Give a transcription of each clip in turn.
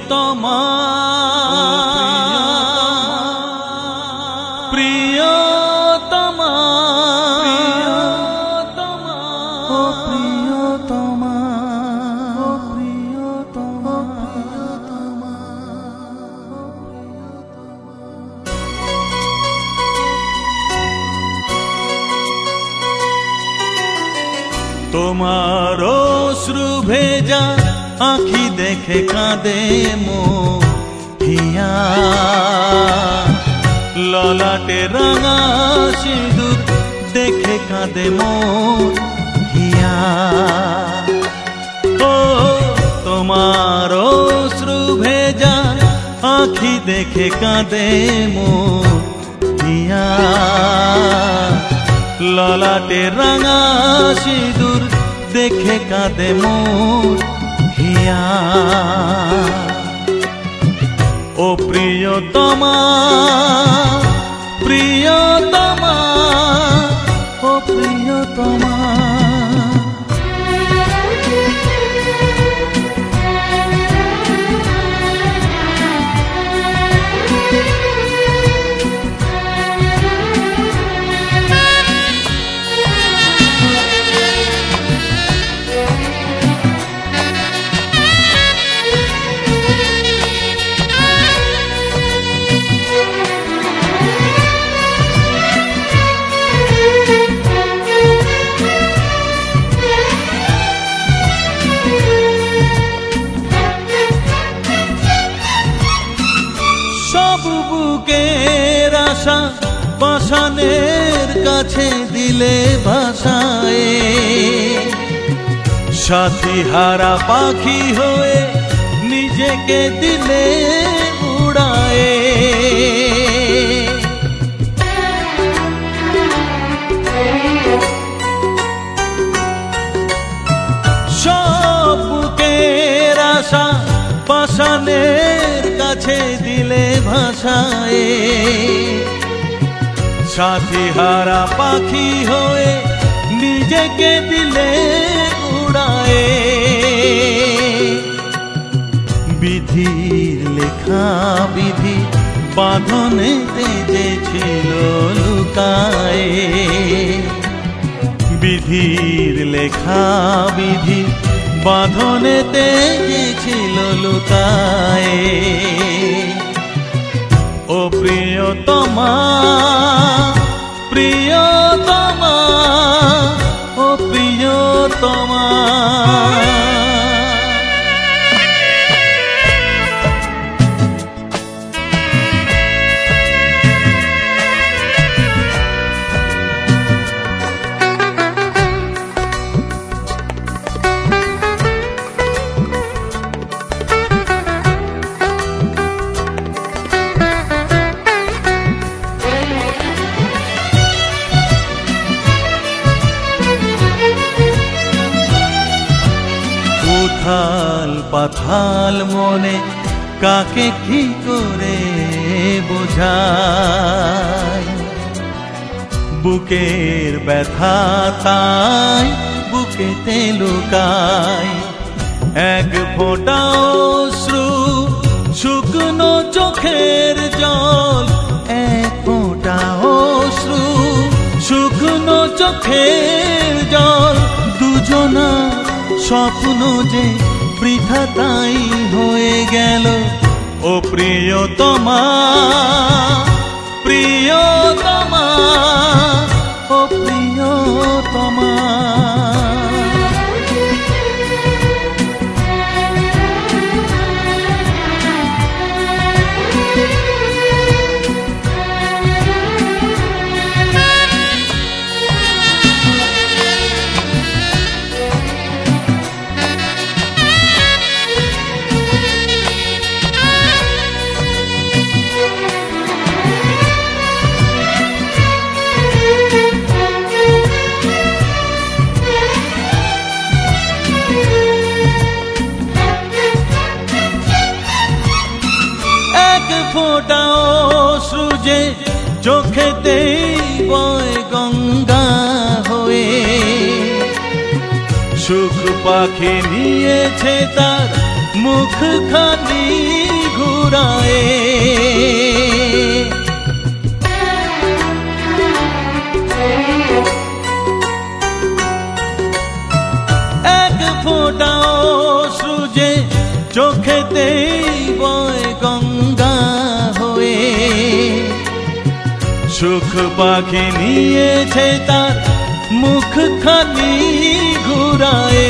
প্রিয়তমা প্রিয়তমা ও প্রিয়তমা ও প্রিয়তমা তোমার অশ্রু ভেজা আঁখি দেখে কাঁদে মন হিয়া ললাটে রাঙা সিঁদুর দেখে কাঁদে মন হিয়া ও তোমার অশ্রু ভেজা আঁখি দেখে কাঁদে মন হিয়া ললাটে রাঙা সিঁদুর দেখে কাঁদে মন হিয়া ও প্রিয়তমা প্রিয়তমা ও প্রিয়তমা বুকের আশা পাষাণের কাছে দিলে ভাষায় সাথী হারা পাখি হয়ে নিজেকে দিলে উড়ায়ে সব বুকের আশা পাষাণের কাছে দিলে ভাষায় সাথী হারা পাখি হয়ে নিজেকে দিলে উড়ায়ে বিধির লেখা বিধি বাঁধনেতে যে ছিল লুকায়ে বিধির লেখা বিধি বাঁধনেতে যে ছিল লুকায়ে ও প্রিয়তমা প্রিয়তমা ও প্রিয়তমা উথাল পাথাল মনে কাকে কি করে বোঝাই বুকের ব্যথা তাই বুকেতে লুকাই এক ফোঁটা অশ্রু শুকনো চোখের জল এক ফোঁটা অশ্রু শুকনো চোখের জল দুজনা স্বপ্ন যে বৃথা তাই হয়ে গেল ও প্রিয়তমা প্রিয়তমা ও প্রিয়তমা ফোঁটা অশ্রু যে চোখেতেই বয় গঙ্গা হয়ে সুখ পাখি নিয়েছে তার মুখখানি সুখ পাখি নিয়েছে তার মুখখানি ঘুরায়ে,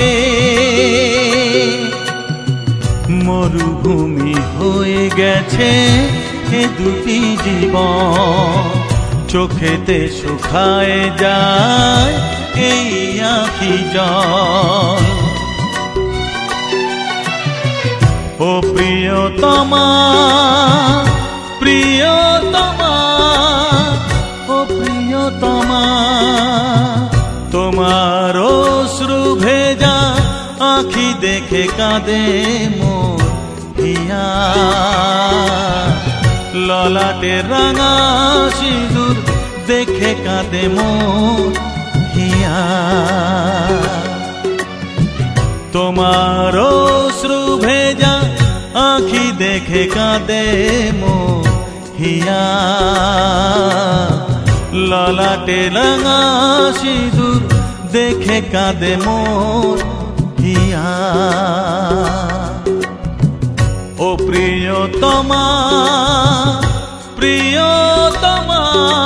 মরুভূমি হয়ে গেছে এ দুটি জীবন, চোখেতে শুকায় যায় এই আঁখি জল। ও প্রিয়তমা প্রিয়তমা, ও প্রিয়তমা, তোমার অশ্রু ভেজা আঁখি দেখে কাঁদে মোর হিয়া, ললাটে রাঙা সিঁদুর দেখে কাঁদে মোর হিয়া। তোমার অশ্রু ভেজা আঁখি দেখে কাঁদে মোর হিয়া, ললাটে রাঙা সিঁদুর দেখে কাঁদে মোর হিয়া। ও প্রিয়তমা প্রিয়তমা।